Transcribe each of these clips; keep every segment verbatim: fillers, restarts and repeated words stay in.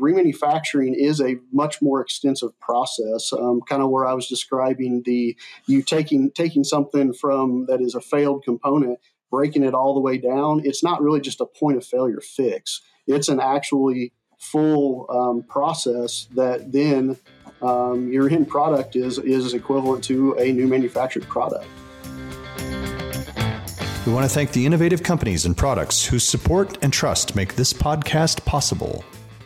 remanufacturing is a much more extensive process, um, kind of where I was describing the you taking taking something from that is a failed component, breaking it all the way down. It's not really just a point of failure fix. It's an actually full um, process that then um, your end product is is equivalent to a new manufactured product. We want to thank the innovative companies and products whose support and trust make this podcast possible.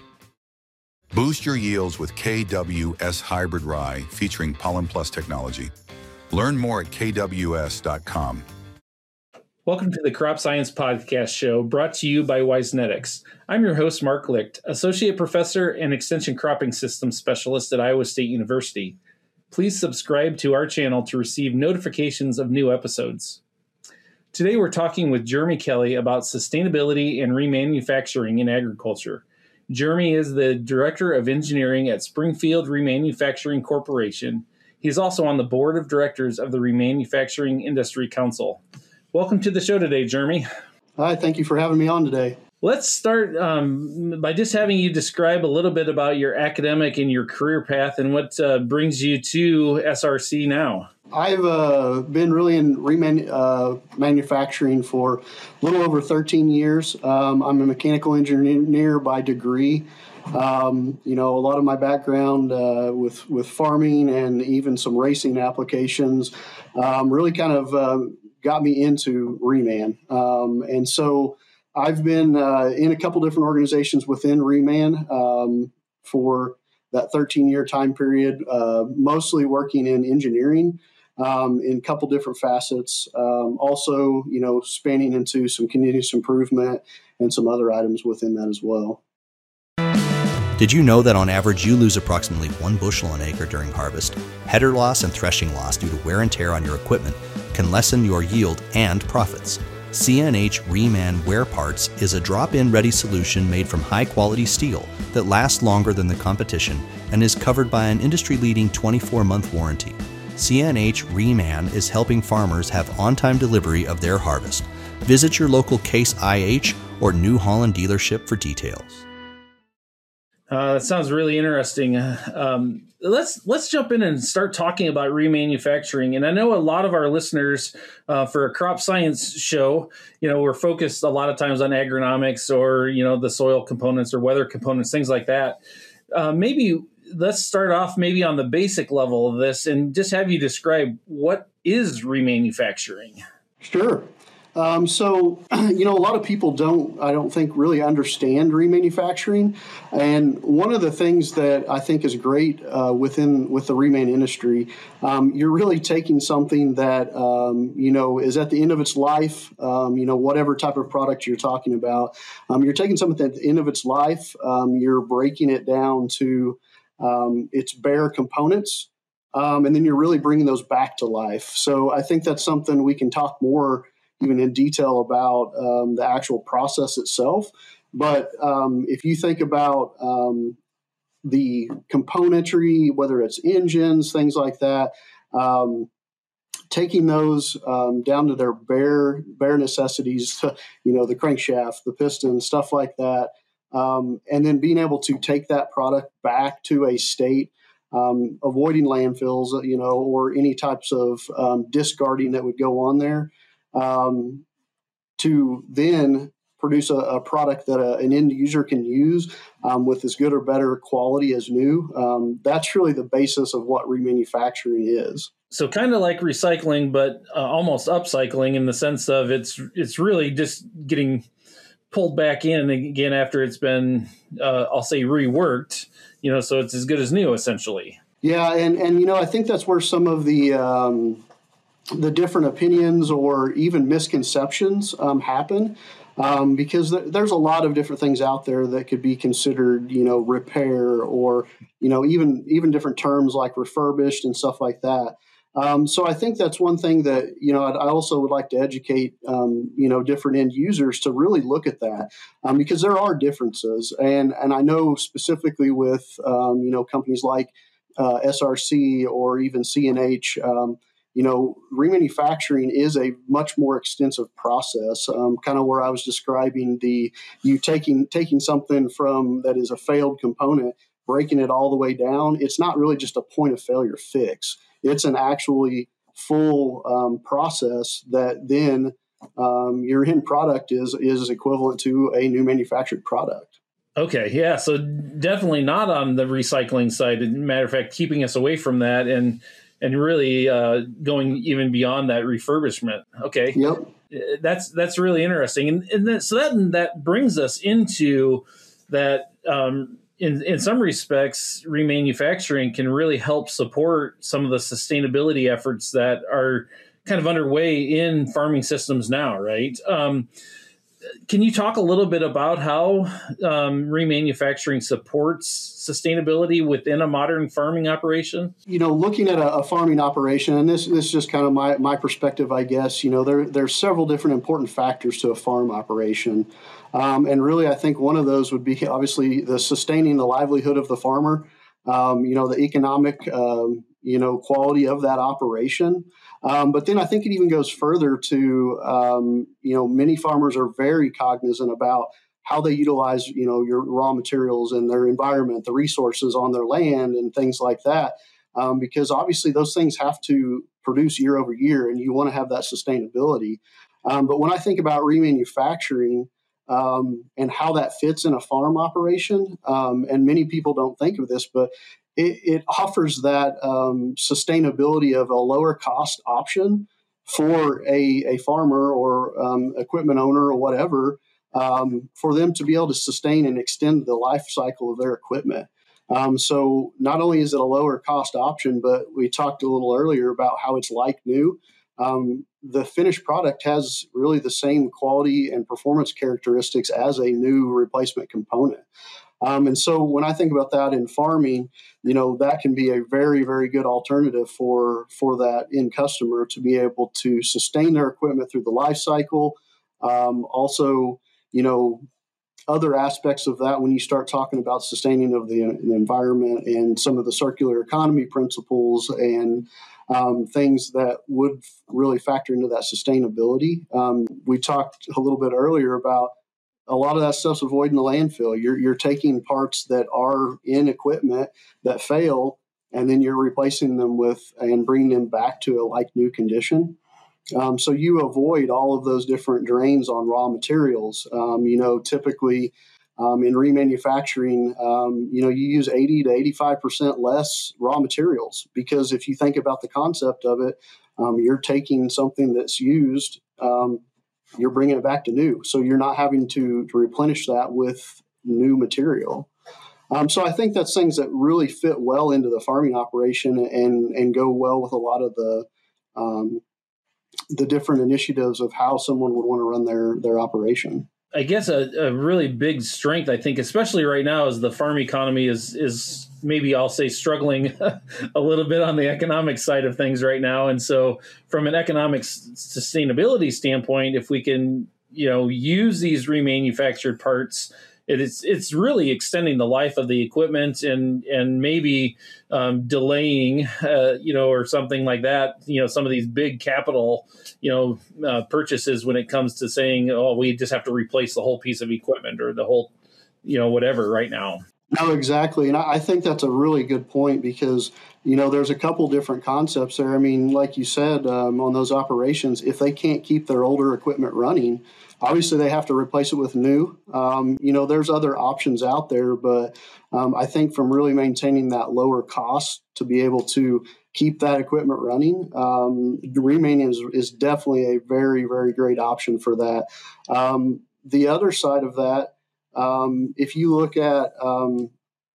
Boost your yields with K W S Hybrid Rye featuring Pollen Plus technology. Learn more at K W S dot com. Welcome to the Crop Science Podcast Show, brought to you by Wisenetics. I'm your host, Mark Licht, Associate Professor and Extension Cropping Systems Specialist at Iowa State University. Please subscribe to our channel to receive notifications of new episodes. Today we're talking with Jeremy Kelly about sustainability and remanufacturing in agriculture. Jeremy is the Director of Engineering at Springfield Remanufacturing Corporation. He is also on the Board of Directors of the Remanufacturing Industry Council. Welcome to the show today, Jeremy. Hi, thank you for having me on today. Let's start um, by just having you describe a little bit about your academic and your career path and what uh, brings you to S R C now. I've uh, been really in reman- uh, manufacturing for a little over thirteen years. Um, I'm a mechanical engineer by degree. Um, you know, a lot of my background uh, with, with farming and even some racing applications um, really kind of uh, got me into reman. Um, and so I've been uh, in a couple different organizations within reman um, for that thirteen-year time period, uh, mostly working in engineering um, in a couple different facets. Um, also, you know, spanning into some continuous improvement and some other items within that as well. Did you know that on average you lose approximately one bushel an acre during harvest? Header loss and threshing loss due to wear and tear on your equipment can lessen your yield and profits. C N H Reman Wear Parts is a drop-in ready solution made from high-quality steel that lasts longer than the competition and is covered by an industry-leading twenty-four month warranty. C N H Reman is helping farmers have on-time delivery of their harvest. Visit your local Case I H or New Holland dealership for details. Uh, that sounds really interesting. Um, let's let's jump in and start talking about remanufacturing. And I know a lot of our listeners uh, for a crop science show, you know, we're focused a lot of times on agronomics or, you know, the soil components or weather components, things like that. Uh, maybe let's start off maybe on the basic level of this and just have you describe what is remanufacturing. Sure. Um, so, you know, a lot of people don't, I don't think, really understand remanufacturing. And one of the things that I think is great uh, within with the reman industry, um, you're really taking something that, um, you know, is at the end of its life, um, you know, whatever type of product you're talking about. Um, you're taking something at the end of its life, um, you're breaking it down to um, its bare components, um, and then you're really bringing those back to life. So I think that's something we can talk more even in detail about um, the actual process itself. But um, if you think about um, the componentry, whether it's engines, things like that, um, taking those um, down to their bare bare necessities, you know, the crankshaft, the piston, stuff like that, um, and then being able to take that product back to a state, um, avoiding landfills, you know, or any types of um, discarding that would go on there. Um, to then produce a, a product that a, an end user can use um, with as good or better quality as new. Um, that's really the basis of what remanufacturing is. So kind of like recycling, but uh, almost upcycling in the sense of it's it's really just getting pulled back in again after it's been, uh, I'll say, reworked, you know, so it's as good as new, essentially. Yeah, and, and you know, I think that's where some of the um, the different opinions or even misconceptions um, happen, um, because th- there's a lot of different things out there that could be considered, you know, repair or, you know, even even different terms like refurbished and stuff like that. Um, so I think that's one thing that, you know, I'd, I also would like to educate, um, you know, different end users to really look at that, um, because there are differences. And, and I know specifically with, um, you know, companies like uh, S R C or even C N H, um, you know, remanufacturing is a much more extensive process, um, kind of where I was describing the you taking taking something from that is a failed component, breaking it all the way down. It's not really just a point of failure fix. It's an actually full um, process that then um, your end product is is equivalent to a new manufactured product. Okay, yeah, so definitely not on the recycling side. As a matter of fact, keeping us away from that and and really uh, going even beyond that refurbishment. Okay, yep, that's that's really interesting, and, and that, so that that brings us into that. Um, in in some respects, remanufacturing can really help support some of the sustainability efforts that are kind of underway in farming systems now, right? Um, Can you talk a little bit about how um, remanufacturing supports sustainability within a modern farming operation? You know, looking at a, a farming operation, and this, this is just kind of my, my perspective, I guess, you know, there there's several different important factors to a farm operation. Um, and really, I think one of those would be obviously the sustaining the livelihood of the farmer, um, you know, the economic, um, you know, quality of that operation. Um, but then I think it even goes further to, um, you know, many farmers are very cognizant about how they utilize, you know, your raw materials and their environment, the resources on their land and things like that, um, because obviously those things have to produce year over year and you want to have that sustainability. Um, but when I think about remanufacturing um, and how that fits in a farm operation, um, and many people don't think of this, but It, it offers that um, sustainability of a lower cost option for a, a farmer or um, equipment owner or whatever, um, for them to be able to sustain and extend the life cycle of their equipment. Um, so not only is it a lower cost option, but we talked a little earlier about how it's like new. Um, the finished product has really the same quality and performance characteristics as a new replacement component. Um, and so when I think about that in farming, you know, that can be a very, very good alternative for, for that end customer to be able to sustain their equipment through the life cycle. Um, also, you know, other aspects of that when you start talking about sustaining of the, the environment and some of the circular economy principles and um, things that would really factor into that sustainability. Um, we talked a little bit earlier about a lot of that stuff's avoiding the landfill. You're you're taking parts that are in equipment that fail, and then you're replacing them with and bringing them back to a like new condition. Um, so you avoid all of those different drains on raw materials. Um, you know, typically um, in remanufacturing, um, you know, you use eighty to eighty-five percent less raw materials because if you think about the concept of it, um, you're taking something that's used. Um, you're bringing it back to new. So you're not having to, to replenish that with new material. Um, so I think that's things that really fit well into the farming operation and, and go well with a lot of the um, the different initiatives of how someone would want to run their, their operation. I guess a, a really big strength, I think, especially right now, as the farm economy is is maybe I'll say struggling a little bit on the economic side of things right now. And so from an economic s- sustainability standpoint, if we can, you know, use these remanufactured parts, it is it's really extending the life of the equipment and and maybe um, delaying, uh, you know, or something like that, you know, some of these big capital, you know, uh, purchases when it comes to saying, oh, we just have to replace the whole piece of equipment or the whole, you know, whatever right now. No, exactly. And I think that's a really good point because, you know, there's a couple different concepts there. I mean, like you said, um, on those operations, if they can't keep their older equipment running, obviously they have to replace it with new. Um, you know, there's other options out there, but um, I think from really maintaining that lower cost to be able to keep that equipment running, um, Reman is, is definitely a very, very great option for that. Um, the other side of that, Um, if you look at um,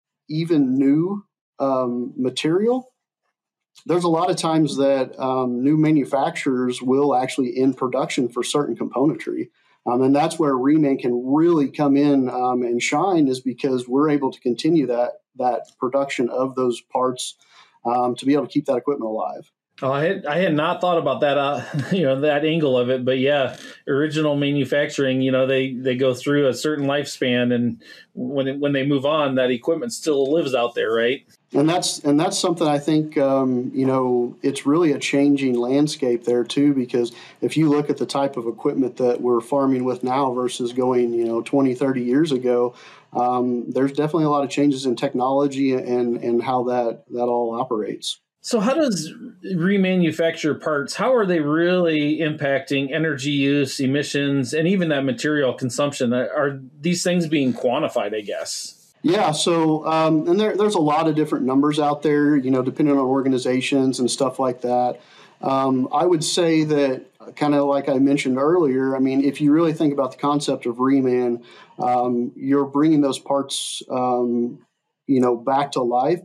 even new um, material, there's a lot of times that um, new manufacturers will actually end production for certain componentry. Um, and that's where Reman can really come in um, and shine is because we're able to continue that that production of those parts um, to be able to keep that equipment alive. Oh, I had I had not thought about that, uh, you know, that angle of it. But yeah, original manufacturing, you know, they, they go through a certain lifespan, and when it, when they move on, that equipment still lives out there, right? And that's and that's something I think um, you know, it's really a changing landscape there too, because if you look at the type of equipment that we're farming with now versus going, you know, twenty, thirty years ago, um, there's definitely a lot of changes in technology and and how that that all operates. So how does remanufactured parts, how are they really impacting energy use, emissions, and even that material consumption? Are these things being quantified, I guess? Yeah, so um, and there, there's a lot of different numbers out there, you know, depending on organizations and stuff like that. Um, I would say that, kind of like I mentioned earlier, I mean, if you really think about the concept of reman, um, you're bringing those parts, um, you know, back to life.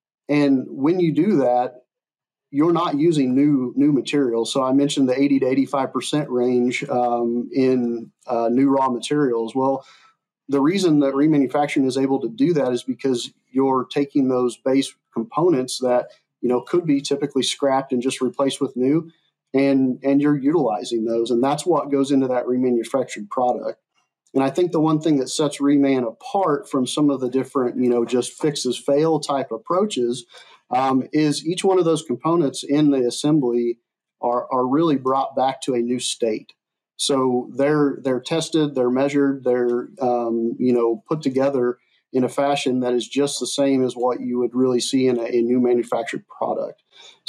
And when you do that, you're not using new new materials. So I mentioned the eighty to eighty-five percent range um, in uh, new raw materials. Well, the reason that remanufacturing is able to do that is because you're taking those base components that, you know, could be typically scrapped and just replaced with new, and and you're utilizing those. And that's what goes into that remanufactured product. And I think the one thing that sets reman apart from some of the different, you know, just fixes fail type approaches um, is each one of those components in the assembly are, are really brought back to a new state. So they're they're tested, they're measured, they're um, you know, put together in a fashion that is just the same as what you would really see in a, a new manufactured product.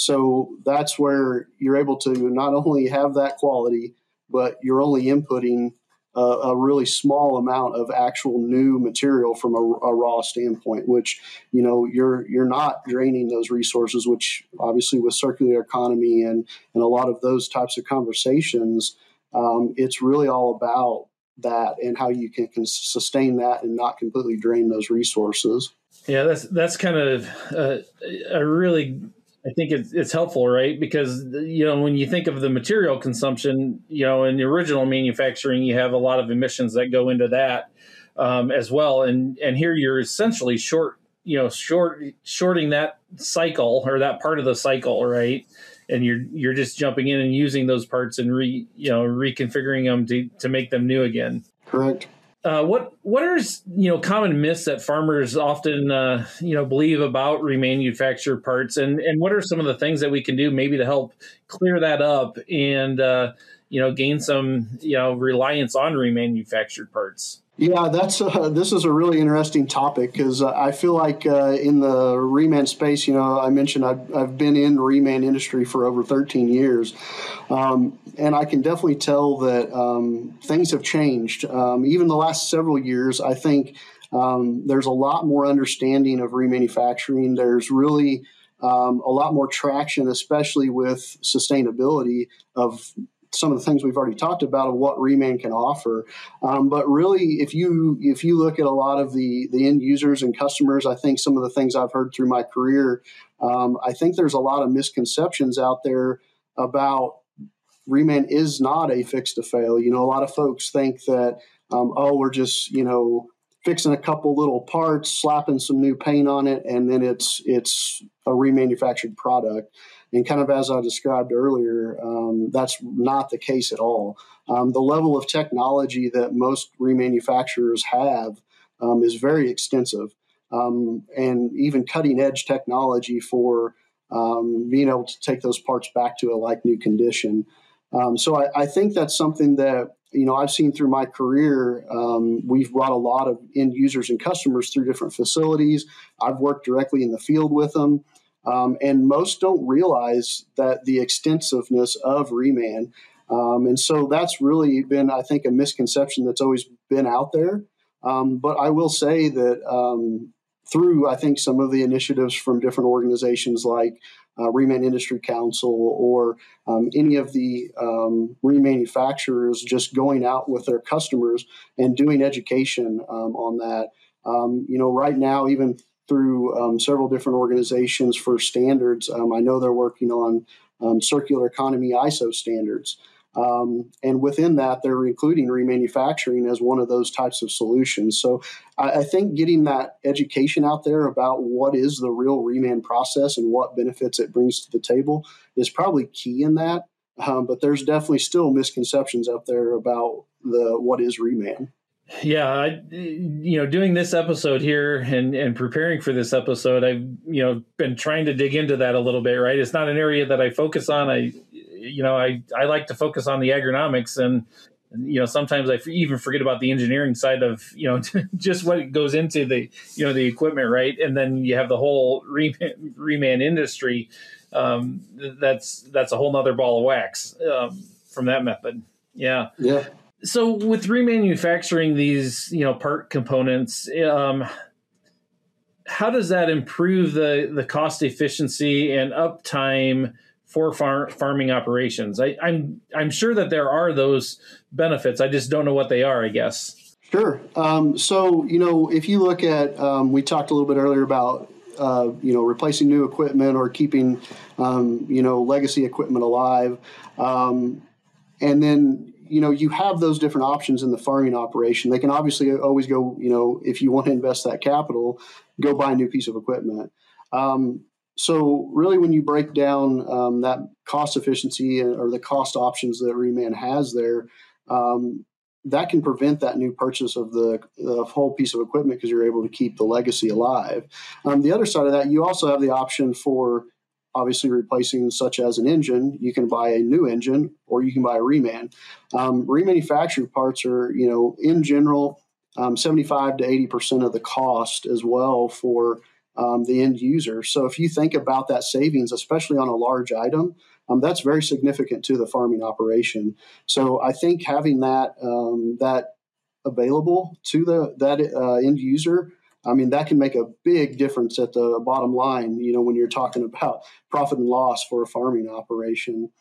So that's where you're able to not only have that quality, but you're only inputting a, a really small amount of actual new material from a, a raw standpoint, which, you know, you're you're not draining those resources, which obviously with circular economy and, and a lot of those types of conversations, um, it's really all about that and how you can, can sustain that and not completely drain those resources. Yeah, that's that's kind of uh, a really, I think it's, it's helpful, right? Because, you know, when you think of the material consumption, you know, in the original manufacturing, you have a lot of emissions that go into that um, as well. And and here you're essentially short, you know, short shorting that cycle or that part of the cycle, right? And you're you're just jumping in and using those parts and re you know reconfiguring them to to make them new again. Correct. Uh, what what are you know common myths that farmers often uh, you know believe about remanufactured parts, and and what are some of the things that we can do maybe to help clear that up and uh, you know gain some you know reliance on remanufactured parts? Yeah, that's uh, this is a really interesting topic because uh, I feel like uh, in the reman space, you know, I mentioned I've, I've been in the reman industry for over thirteen years, um, and I can definitely tell that um, things have changed. Um, even the last several years, I think um, there's a lot more understanding of remanufacturing. There's really um, a lot more traction, especially with sustainability of some of the things we've already talked about of what reman can offer. Um, but really, if you if you look at a lot of the, the end users and customers, I think some of the things I've heard through my career, um, I think there's a lot of misconceptions out there about reman is not a fix to fail. You know, a lot of folks think that, um, oh, we're just, you know, fixing a couple little parts, slapping some new paint on it, and then it's it's a remanufactured product. And kind of as I described earlier, um, that's not the case at all. Um, the level of technology that most remanufacturers have um, is very extensive, um, and even cutting edge technology for um, being able to take those parts back to a like new condition. Um, so I, I think that's something that, you know, I've seen through my career. Um, we've brought a lot of end users and customers through different facilities. I've worked directly in the field with them. Um, and most don't realize that the extensiveness of reman. Um, and so that's really been, I think, a misconception that's always been out there. Um, but I will say that um, through, I think, some of the initiatives from different organizations like uh, Reman Industry Council or um, any of the um, remanufacturers just going out with their customers and doing education um, on that. Um, you know, right now, even through um, several different organizations for standards. Um, I know they're working on um, circular economy I S O standards. Um, and within that, they're including remanufacturing as one of those types of solutions. So I, I think getting that education out there about what is the real reman process and what benefits it brings to the table is probably key in that. Um, but there's definitely still misconceptions out there about the what is reman. Yeah, I, you know, doing this episode here and, and preparing for this episode, I've, you know, been trying to dig into that a little bit, right? It's not an area that I focus on. I, you know, I, I like to focus on the agronomics, and, you know, sometimes I even forget about the engineering side of, you know, just what goes into the, you know, the equipment, right? And then you have the whole reman, reman industry. Um, that's, that's a whole nother ball of wax um, from that method. Yeah. Yeah. So with remanufacturing these, you know, part components, um, how does that improve the, the cost efficiency and uptime for far, farming operations? I, I'm I'm sure that there are those benefits. I just don't know what they are, I guess. Sure. Um, so, you know, if you look at, um, we talked a little bit earlier about, uh, you know, replacing new equipment or keeping, um, you know, legacy equipment alive. Um, and then, you know, you have those different options in the farming operation. They can obviously always go, you know, if you want to invest that capital, go buy a new piece of equipment. Um, so really when you break down um, that cost efficiency or the cost options that Reman has there, um, that can prevent that new purchase of the, the whole piece of equipment because you're able to keep the legacy alive. Um, the other side of that, you also have the option for obviously replacing, such as an engine. You can buy a new engine or you can buy a reman. Um, remanufactured parts are, you know, in general, um, seventy-five to eighty percent of the cost as well for um, the end user. So if you think about that savings, especially on a large item, um, that's very significant to the farming operation. So I think having that um, that available to the that uh, end user, I mean, that can make a big difference at the bottom line, you know, when you're talking about profit and loss for a farming operation.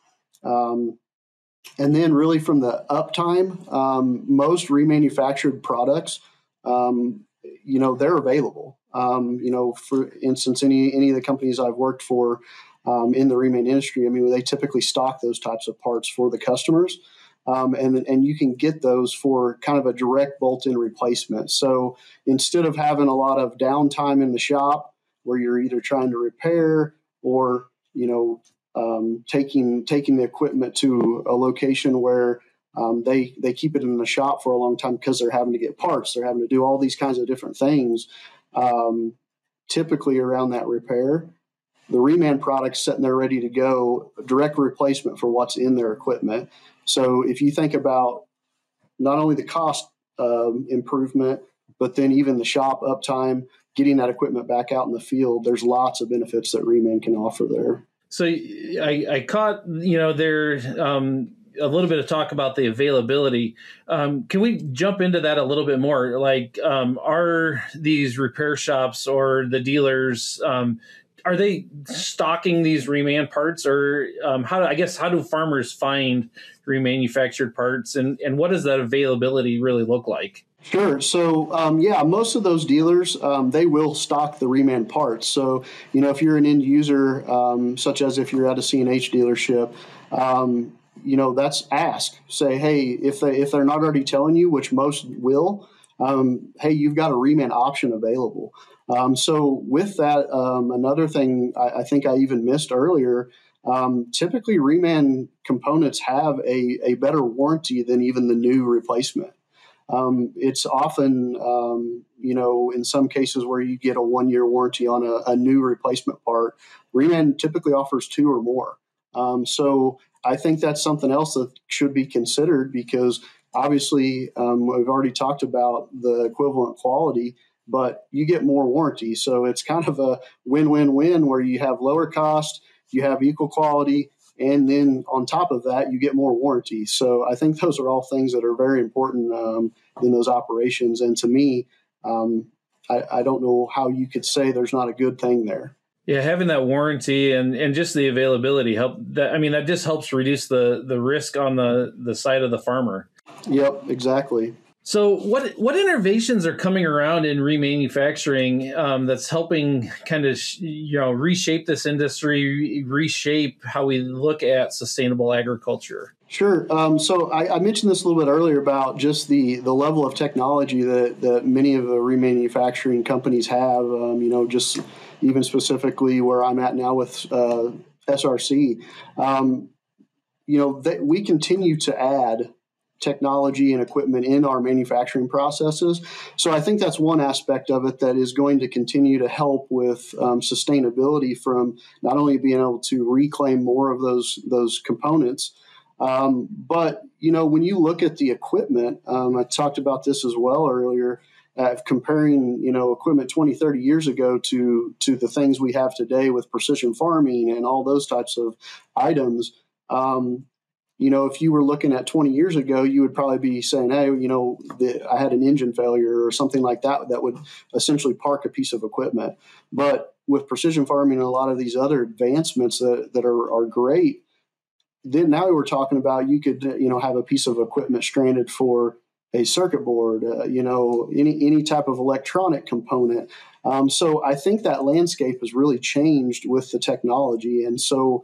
Um, and then really from the uptime, um, most remanufactured products, um, you know, they're available. Um, you know, for instance, any, any of the companies I've worked for um, in the reman industry, I mean, they typically stock those types of parts for the customers. Um, and and you can get those for kind of a direct bolt-in replacement. So instead of having a lot of downtime in the shop where you're either trying to repair or, you know, um, taking taking the equipment to a location where um, they they keep it in the shop for a long time because they're having to get parts, they're having to do all these kinds of different things. Um, typically around that repair, the Reman product's sitting there ready to go, direct replacement for what's in their equipment. So if you think about not only the cost um, improvement, but then even the shop uptime, getting that equipment back out in the field, there's lots of benefits that Reman can offer there. So I, I caught, you know, there um, a little bit of talk about the availability. Um, can we jump into that a little bit more? Like, um, are these repair shops or the dealers, um, are they stocking these reman parts, or um, how? I guess how do farmers find remanufactured parts, and, and what does that availability really look like? Sure. So, um, yeah, most of those dealers, um, they will stock the Reman parts. So, you know, if you're an end user, um, such as if you're at a C and H dealership, um, you know, that's ask. Say, hey, if they if they're not already telling you, which most will, um, hey, you've got a Reman option available. Um, so with that, um, another thing I, I think I even missed earlier, um, typically Reman components have a, a better warranty than even the new replacement. Um, it's often, um, you know, in some cases where you get a one-year warranty on a, a new replacement part, Reman typically offers two or more. Um, so I think that's something else that should be considered because obviously um, we've already talked about the equivalent quality, but you get more warranty. So it's kind of a win-win-win where you have lower cost, you have equal quality, and then on top of that, you get more warranty. So I think those are all things that are very important um, in those operations. And to me, um, I, I don't know how you could say there's not a good thing there. Yeah, having that warranty and, and just the availability help. That, I mean, that just helps reduce the, the risk on the, the side of the farmer. Yep, exactly. So what what innovations are coming around in remanufacturing um, that's helping kind of, you know, reshape this industry, reshape how we look at sustainable agriculture? Sure. Um, so I, I mentioned this a little bit earlier about just the, the level of technology that, that many of the remanufacturing companies have, um, you know, just even specifically where I'm at now with uh, S R C. Um, you know, they, we continue to add technology and equipment in our manufacturing processes. So I think that's one aspect of it that is going to continue to help with um, sustainability from not only being able to reclaim more of those those components, Um, but, you know, when you look at the equipment, um, I talked about this as well earlier, uh, comparing, you know, equipment twenty, thirty years ago to, to the things we have today with precision farming and all those types of items. Um, you know, if you were looking at twenty years ago, you would probably be saying, hey, you know, the, I had an engine failure or something like that, that would essentially park a piece of equipment. But with precision farming and a lot of these other advancements that, that are, are great, then now we're talking about you could, you know, have a piece of equipment stranded for a circuit board, uh, you know, any any type of electronic component. Um, so I think that landscape has really changed with the technology. And so,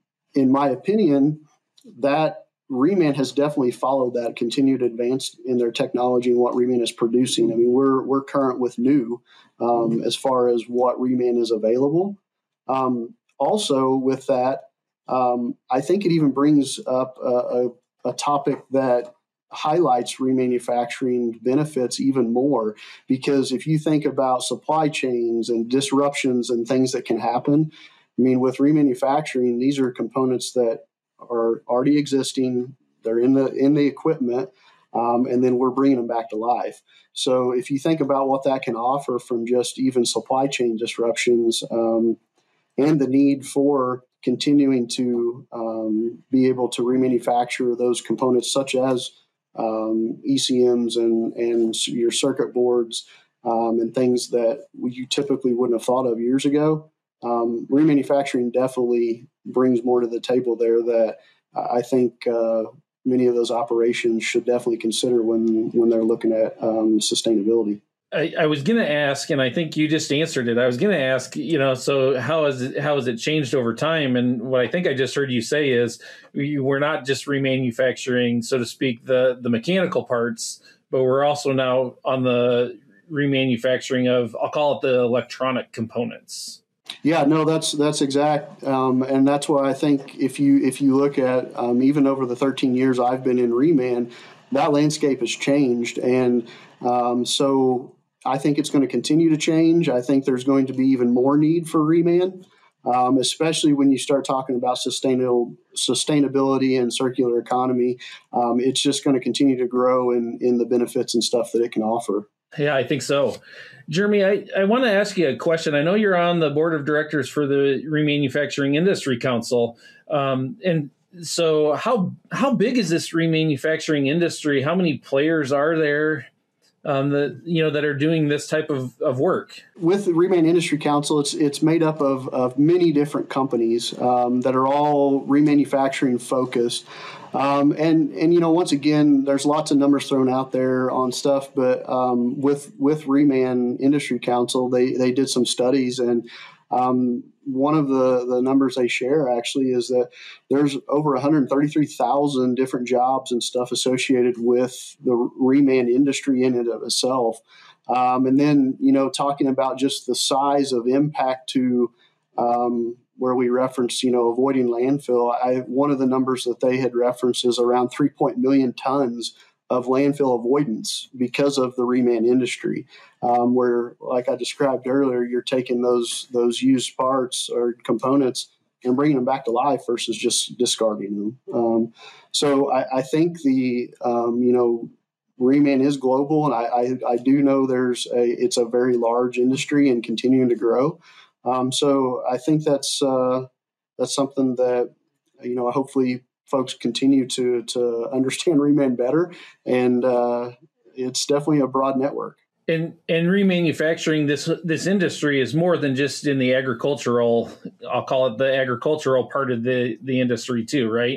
in my opinion, that Reman has definitely followed that continued advance in their technology and what Reman is producing. I mean, we're we're current with new um, as far as what Reman is available. Um, also, with that. Um, I think it even brings up a, a, a topic that highlights remanufacturing benefits even more, because if you think about supply chains and disruptions and things that can happen, I mean, with remanufacturing, these are components that are already existing. They're in the in the equipment, um, and then we're bringing them back to life. So if you think about what that can offer from just even supply chain disruptions um, and the need for continuing to um, be able to remanufacture those components such as um, E C Ms and, and your circuit boards um, and things that you typically wouldn't have thought of years ago. Um, remanufacturing definitely brings more to the table there that I think uh, many of those operations should definitely consider when, when they're looking at um, sustainability. I, I was going to ask, and I think you just answered it. I was going to ask, you know, so how has it, how has it changed over time? And what I think I just heard you say is we're not just remanufacturing, so to speak, the, the mechanical parts, but we're also now on the remanufacturing of, I'll call it the electronic components. Yeah, no, that's that's exact, um, and that's why I think if you if you look at um, even over the thirteen years I've been in Reman, that landscape has changed, and um, so. I think it's going to continue to change. I think there's going to be even more need for Reman, um, especially when you start talking about sustainable sustainability and circular economy. Um, it's just going to continue to grow in, in the benefits and stuff that it can offer. Yeah, I think so. Jeremy, I, I want to ask you a question. I know you're on the board of directors for the Remanufacturing Industry Council. Um, and so how how big is this remanufacturing industry? How many players are there? Um, that you know that are doing this type of, of work? With the Reman Industry Council, it's it's made up of, of many different companies um, that are all remanufacturing focused. Um, and and you know once again, there's lots of numbers thrown out there on stuff, but um, with with Reman Industry Council, they they did some studies, and um, one of the, the numbers they share actually is that there's over one hundred thirty-three thousand different jobs and stuff associated with the Reman industry in and of itself. Um, and then, you know, talking about just the size of impact to um, where we reference, you know, avoiding landfill, I, one of the numbers that they had referenced is around three point million tons of landfill avoidance because of the Reman industry, um, where, like I described earlier, you're taking those those used parts or components and bringing them back to life versus just discarding them. Um, so I, I think the um, you know Reman is global, and I, I, I do know there's a it's a very large industry and continuing to grow. Um, so I think that's uh, that's something that you know hopefully folks continue to to understand Reman better, and uh, it's definitely a broad network. And and remanufacturing this this industry is more than just in the agricultural. I'll call it the agricultural part of the the industry too, right?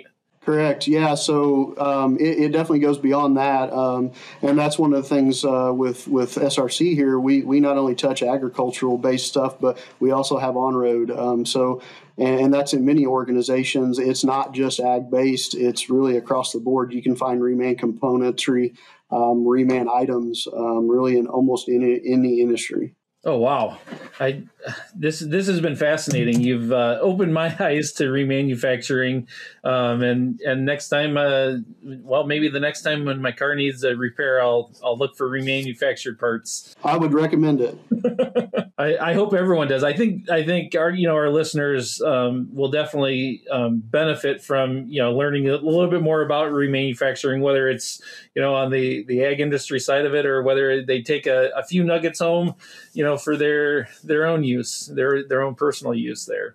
Correct. Yeah. So um, it, it definitely goes beyond that, um, and that's one of the things uh, with with S R C here. We we not only touch agricultural based stuff, but we also have on road. Um, so and, and that's in many organizations. It's not just ag based. It's really across the board. You can find reman componentry, um, reman items, um, really in almost any any industry. Oh, wow. I this this has been fascinating. You've uh, opened my eyes to remanufacturing. Um, and and next time, uh, well, maybe the next time when my car needs a repair, I'll I'll look for remanufactured parts. I would recommend it. I, I hope everyone does. I think I think our you know our listeners um, will definitely um, benefit from you know learning a little bit more about remanufacturing, whether it's you know on the, the ag industry side of it or whether they take a, a few nuggets home, you know, for their their own use, their their own personal use there.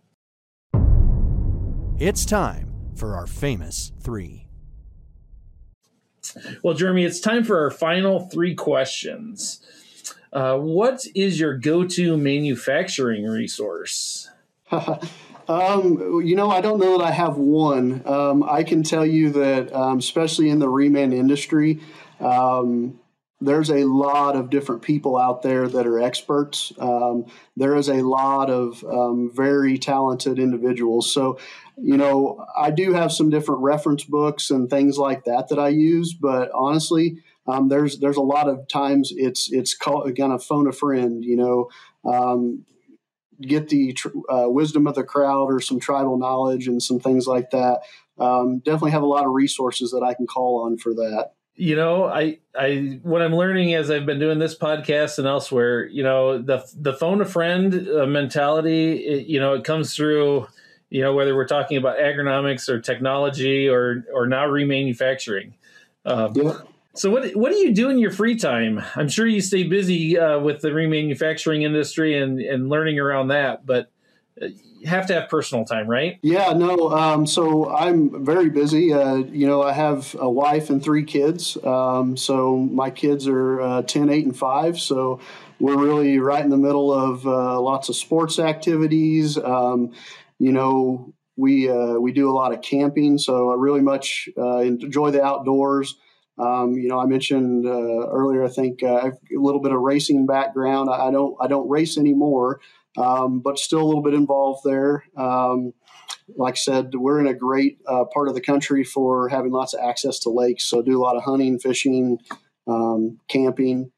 It's time for our famous three. Well, Jeremy, it's time for our final three questions. Uh, what is your go-to manufacturing resource? um, you know, I don't know that I have one. Um, I can tell you that, um, especially in the reman industry, um, there's a lot of different people out there that are experts. Um, there is a lot of um, very talented individuals. So, you know, I do have some different reference books and things like that that I use, but honestly, Um, there's there's a lot of times it's it's called again a phone a friend, you know, um, get the tr- uh, wisdom of the crowd or some tribal knowledge and some things like that. Um, definitely have a lot of resources that I can call on for that. You know, I I what I'm learning as I've been doing this podcast and elsewhere, you know, the the phone a friend uh, mentality, it, you know, it comes through, you know, whether we're talking about agronomics or technology or or now remanufacturing. Um, yeah. So what what do you do in your free time? I'm sure you stay busy uh, with the remanufacturing industry and, and learning around that, but you have to have personal time, right? Yeah, no. Um, so I'm very busy. Uh, you know, I have a wife and three kids. Um, so my kids are uh, ten, eight, and five. So we're really right in the middle of uh, lots of sports activities. Um, you know, we uh, we do a lot of camping. So I really much uh, enjoy the outdoors. Um, you know, I mentioned uh, earlier, I think uh, I have a little bit of racing background. I don't, I don't race anymore, um, but still a little bit involved there. Um, like I said, we're in a great uh, part of the country for having lots of access to lakes. So do a lot of hunting, fishing, um, camping.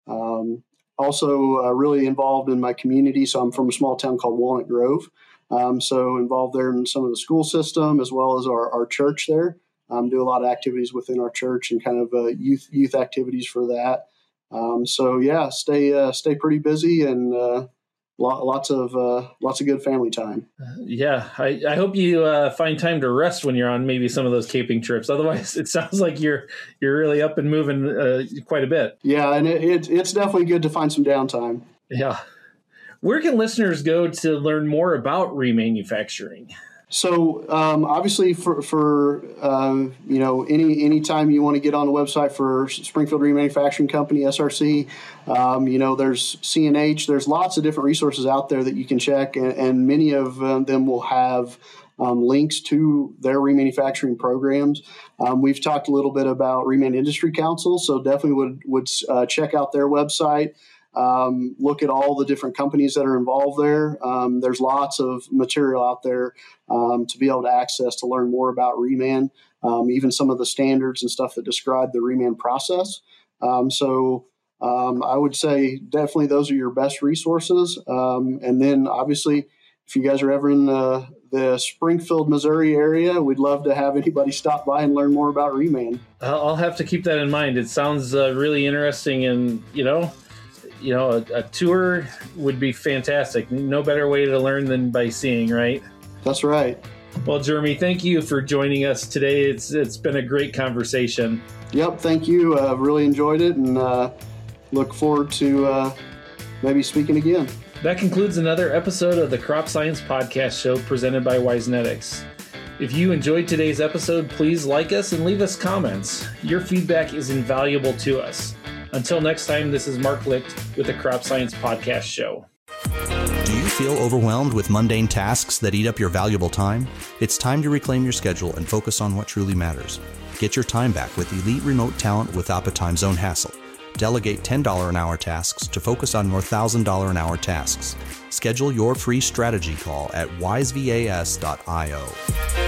Um, also uh, really involved in my community. So I'm from a small town called Walnut Grove. Um, so involved there in some of the school system as well as our, our church there. Um, do a lot of activities within our church and kind of uh, youth youth activities for that. Um, so yeah, stay uh, stay pretty busy and uh, lo- lots of uh, lots of good family time. Yeah, I, I hope you uh, find time to rest when you're on maybe some of those camping trips. Otherwise, it sounds like you're you're really up and moving uh, quite a bit. Yeah, and it, it, it's definitely good to find some downtime. Yeah, where can listeners go to learn more about remanufacturing? So um, obviously for, for uh, you know, any anytime you want to get on the website for Springfield Remanufacturing Company, S R C, um, you know, there's C N H, there's lots of different resources out there that you can check, and, and many of um, them will have um, links to their remanufacturing programs. Um, we've talked a little bit about Reman Industry Council, so definitely would, would uh, check out their website. Um, look at all the different companies that are involved there. Um, there's lots of material out there um, to be able to access to learn more about reman, um, even some of the standards and stuff that describe the reman process. Um, so um, I would say definitely those are your best resources. Um, and then obviously, if you guys are ever in the, the Springfield, Missouri area, we'd love to have anybody stop by and learn more about reman. I'll have to keep that in mind. It sounds uh, really interesting, and you know, You know, a, a tour would be fantastic. No better way to learn than by seeing, right? That's right. Well, Jeremy, thank you for joining us today. It's It's been a great conversation. Yep, thank you. I've uh, really enjoyed it, and uh, look forward to uh, maybe speaking again. That concludes another episode of the Crop Science Podcast Show presented by Wisenetics. If you enjoyed today's episode, please like us and leave us comments. Your feedback is invaluable to us. Until next time, this is Mark Licht with the Crop Science Podcast Show. Do you feel overwhelmed with mundane tasks that eat up your valuable time? It's time to reclaim your schedule and focus on what truly matters. Get your time back with elite remote talent without the time zone hassle. Delegate ten dollars an hour tasks to focus on more one thousand dollars an hour tasks. Schedule your free strategy call at wise vas dot io.